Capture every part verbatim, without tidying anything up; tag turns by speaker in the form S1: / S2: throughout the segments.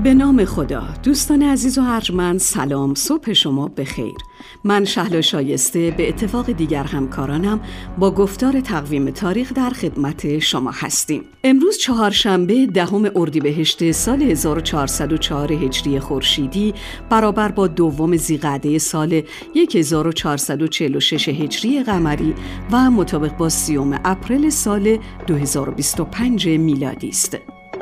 S1: به نام خدا. دوستان عزیز و ارجمند، سلام، صبح شما بخیر. من شهلا شایسته به اتفاق دیگر همکارانم با گفتار تقویم تاریخ در خدمت شما هستیم. امروز چهارشنبه دهم اردیبهشت سال هزار و چهارصد و چهار هجری خورشیدی برابر با دوم ذیقعده سال هزار و چهارصد و چهل و شش هجری قمری و مطابق با سیوم اپریل سال دو هزار و بیست و پنج میلادی است.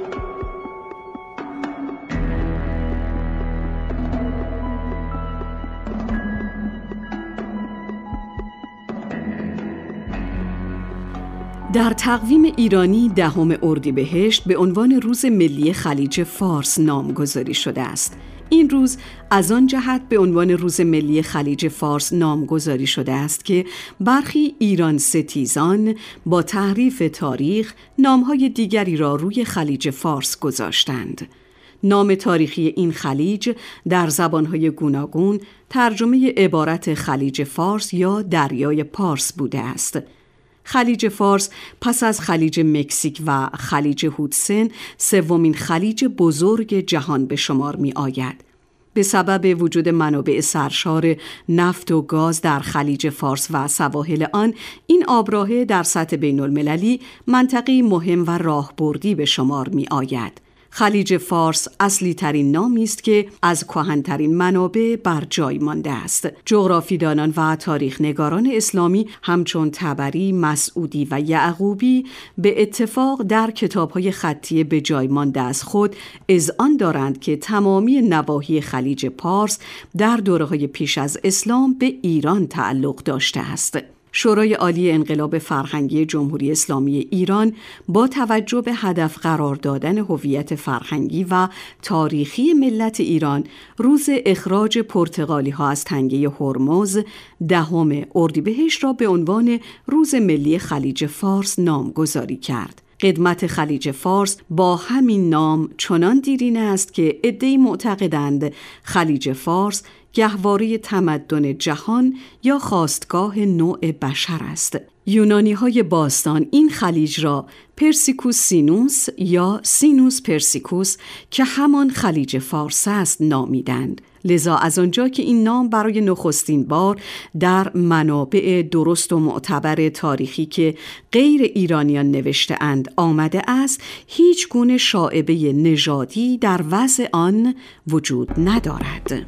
S1: در تقویم ایرانی دهم اردیبهشت به عنوان روز ملی خلیج فارس نامگذاری شده است. این روز از آن جهت به عنوان روز ملی خلیج فارس نامگذاری شده است که برخی ایران ستیزان با تحریف تاریخ نامهای دیگری را روی خلیج فارس گذاشتند. نام تاریخی این خلیج در زبانهای گوناگون ترجمه عبارت خلیج فارس یا دریای پارس بوده است. خلیج فارس پس از خلیج مکزیک و خلیج هودسن سومین خلیج بزرگ جهان به شمار می آید. به سبب وجود منابع سرشار نفت و گاز در خلیج فارس و سواحل آن، این آبراهه در سطح بین المللی منطقه‌ای مهم و راهبردی به شمار می آید. خلیج فارس اصلی ترین نامی است که از کهن‌ترین منابع بر جای مانده است. جغرافیدانان و تاریخ نگاران اسلامی همچون طبری، مسعودی و یعقوبی به اتفاق در کتاب‌های خطی به جای مانده از خود اذعان دارند که تمامی نواحی خلیج پارس در دوره‌های پیش از اسلام به ایران تعلق داشته است. شورای عالی انقلاب فرهنگی جمهوری اسلامی ایران با توجه به هدف قرار دادن هویت فرهنگی و تاریخی ملت ایران، روز اخراج پرتغالی ها از تنگه هرمز دهم اردیبهشت را به عنوان روز ملی خلیج فارس نامگذاری کرد. قدمت خلیج فارس با همین نام چنان دیرین است که عده‌ای معتقدند خلیج فارس گهواره تمدن جهان یا خاستگاه نوع بشر است. یونانی های باستان این خلیج را پرسیکوس سینوس یا سینوس پرسیکوس که همان خلیج فارس است نامیدند. لذا از آنجا که این نام برای نخستین بار در منابع درست و معتبر تاریخی که غیر ایرانیان نوشته اند آمده است، هیچ گونه شائبه نژادی در وضع آن وجود ندارد.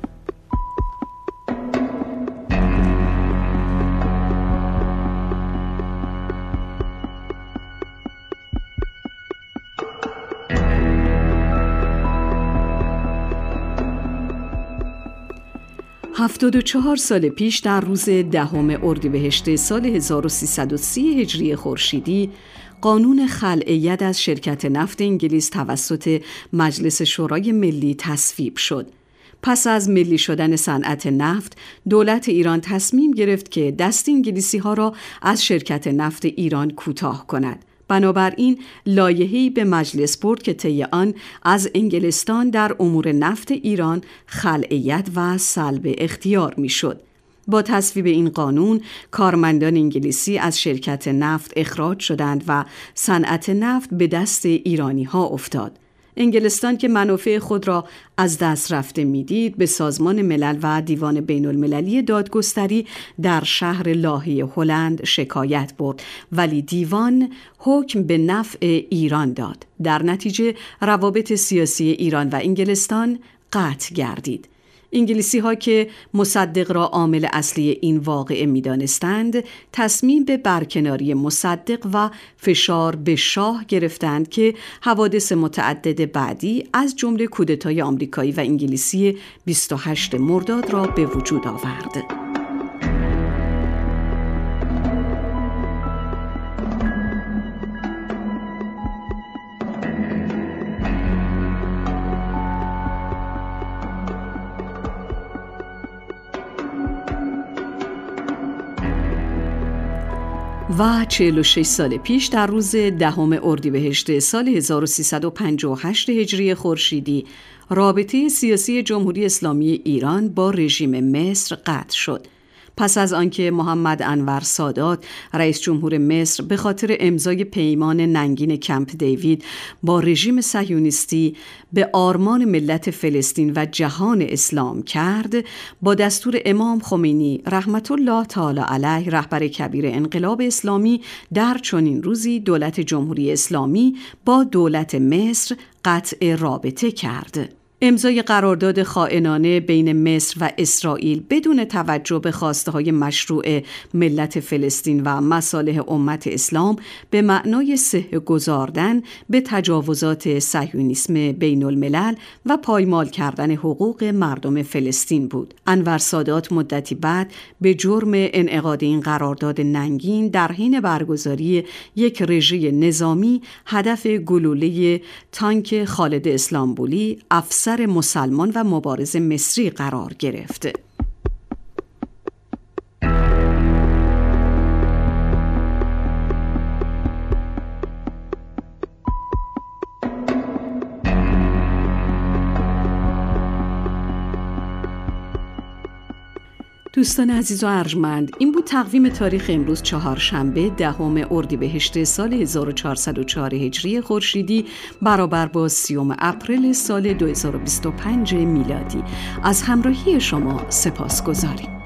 S1: هفتاد و چهار سال پیش در روز دهم اردیبهشت سال هزار و سیصد و سی هجری خورشیدی، قانون خلع ید از شرکت نفت انگلیس توسط مجلس شورای ملی تصویب شد. پس از ملی شدن صنعت نفت، دولت ایران تصمیم گرفت که دست انگلیسی ها را از شرکت نفت ایران کوتاه کند. بنابراین لایحه‌ای به مجلس برد که طی آن از انگلستان در امور نفت ایران خلع ید و سلب اختیار میشد. با تصویب این قانون، کارمندان انگلیسی از شرکت نفت اخراج شدند و صنعت نفت به دست ایرانی ها افتاد. انگلستان که منافع خود را از دست رفته میدید، به سازمان ملل و دیوان بین المللی دادگستری در شهر لاهه هلند شکایت برد، ولی دیوان حکم به نفع ایران داد. در نتیجه روابط سیاسی ایران و انگلستان قطع گردید. انگلیسی ها که مصدق را عامل اصلی این واقعه می دانستند، تصمیم به برکناری مصدق و فشار به شاه گرفتند که حوادث متعدد بعدی از جمله کودتای آمریکایی و انگلیسی بیست و هشتم مرداد را به وجود آورد. و چهل و شش سال پیش در روز دهم اردیبهشت سال هزار و سیصد و پنجاه و هشت هجری خورشیدی، رابطه سیاسی جمهوری اسلامی ایران با رژیم مصر قطع شد. پس از آنکه محمد انور سادات رئیس جمهور مصر به خاطر امضای پیمان ننگین کمپ دیوید با رژیم صهیونیستی به آرمان ملت فلسطین و جهان اسلام کرد، با دستور امام خمینی رحمت الله تعالی علیه رهبر کبیر انقلاب اسلامی در چنین روزی دولت جمهوری اسلامی با دولت مصر قطع رابطه کرد. امضای قرارداد خائنانه بین مصر و اسرائیل بدون توجه به خواسته‌های مشروع ملت فلسطین و مصالح امت اسلام به معنای صحه گذاردن به تجاوزات صهیونیسم بین الملل و پایمال کردن حقوق مردم فلسطین بود. انور سادات مدتی بعد به جرم انعقاد این قرارداد ننگین در حین برگزاری یک رژه نظامی هدف گلوله تانک خالد اسلامبولی افسر مسلمان و مبارز مصری قرار گرفت. دوستان عزیز و ارجمند، این بود تقویم تاریخ امروز چهارشنبه دهم اردیبهشت سال هزار و چهارصد و چهار هجری خورشیدی برابر با سیوم اپریل سال دو هزار و بیست و پنج میلادی. از همراهی شما سپاسگزاریم.